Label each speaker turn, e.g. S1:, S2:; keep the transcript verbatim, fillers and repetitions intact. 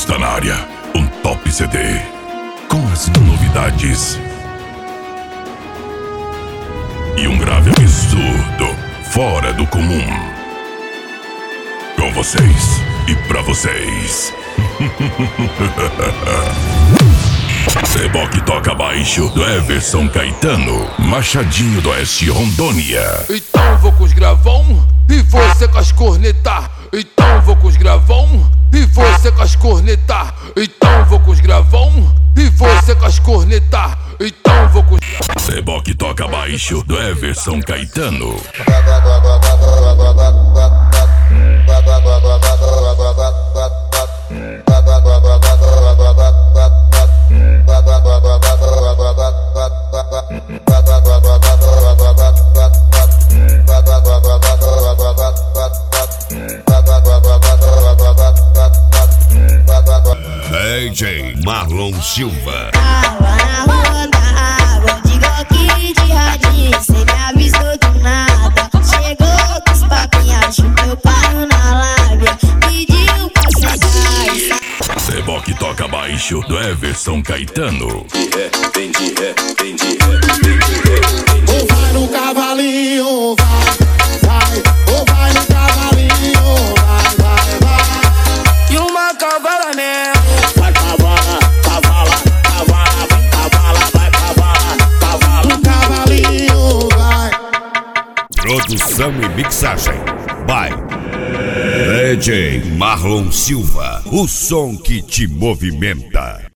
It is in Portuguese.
S1: Está na área, um top C D com as novidades e um grave absurdo fora do comum. Com vocês e pra vocês. Seboc toca baixo do Everson Caetano, Machadinho do Oeste, Rondônia.
S2: Então vou com os gravão e você com as cornetas. Então vou com os gravão e você com as cornetas. Então vou com os gravão e você com as cornetas. Então vou com os...
S1: Seboc toca baixo do Everson Caetano.
S3: D J Marlon Silva.
S4: Tava na rua da água, digo aqui de radinho, cê me avisou do nada. Chegou com os papinhos, chutou paro na lábia, pediu pra sentar.
S1: Seboc toca baixo do Everson Caetano.
S5: Vem de ré, vem de ré, vem de ré, vem de ré.
S6: Ou vai no cavalinho, vai, vai. Ou vai no cavalinho, vai, vai, vai.
S7: E uma cavala mesmo.
S6: Vai cavala, cavala, cavala, vai cavala, vai cavala, cavala. No cavalinho, vai.
S3: Produção e mixagem by D J Marlon Silva, o som que te movimenta.